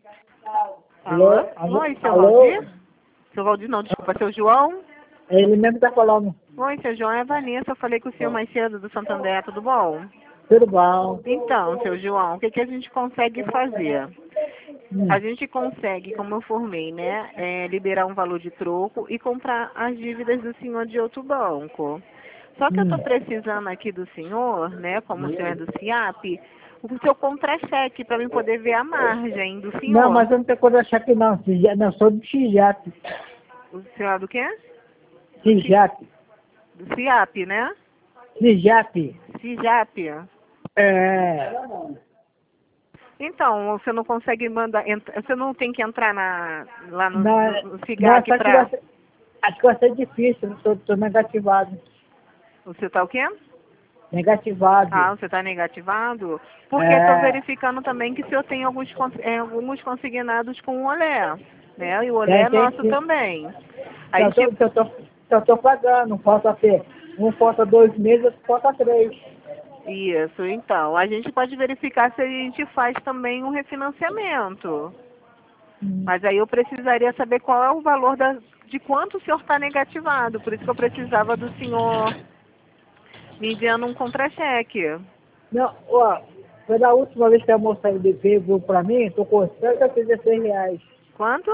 Alô? Alô? Oi, seu Alô? Valdir? Seu Valdir não, desculpa, seu João? Ele mesmo tá falando. Oi, seu João, é a Vanessa, eu falei com o senhor mais cedo do Santander, tudo bom? Tudo bom? Então, seu João, o que a gente consegue fazer? Hum. A gente consegue, como eu formei, né, liberar um valor de troco e comprar as dívidas do senhor de outro banco. Só que eu estou precisando aqui do senhor, né, como o senhor é do CIAP, o seu contra-cheque para eu poder ver a margem do senhor. Não, mas eu não tenho coisa cheque não. Não, sou do CIJAP. O senhor é do quê? CIJAP. Do CIAP, né? CIJAP. CIJAP. É. Então, você não consegue mandar, você não tem que entrar lá no Não, CIGAC só que para... acho que vai ser difícil. Tô negativado. Você tá o quê? Negativado. Ah, você está negativado? Porque estou É. verificando também que o senhor tem alguns consignados com o Olé, né? E o Olé é Tem nosso sim. também. Aí, Eu tô pagando. Falta ter. Um falta 2 meses, outro falta 3. isso, então. A gente pode verificar se a gente faz também um refinanciamento. Mas aí eu precisaria saber qual é o valor de quanto o senhor está negativado. Por isso que eu precisava do senhor me enviando um contra-cheque. Não, ó, foi da última vez que a moça veio pra mim, tô com R$ 186. Quanto?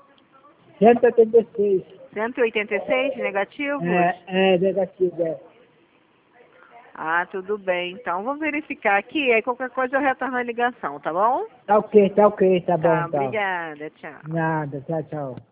186. 186 negativos? É negativo, é. Ah, tudo bem. Então, vou verificar aqui. Aí, qualquer coisa eu retorno a ligação, tá bom? Tá ok, tá bom Tá, então. obrigada. Tchau. Nada, tchau, tchau.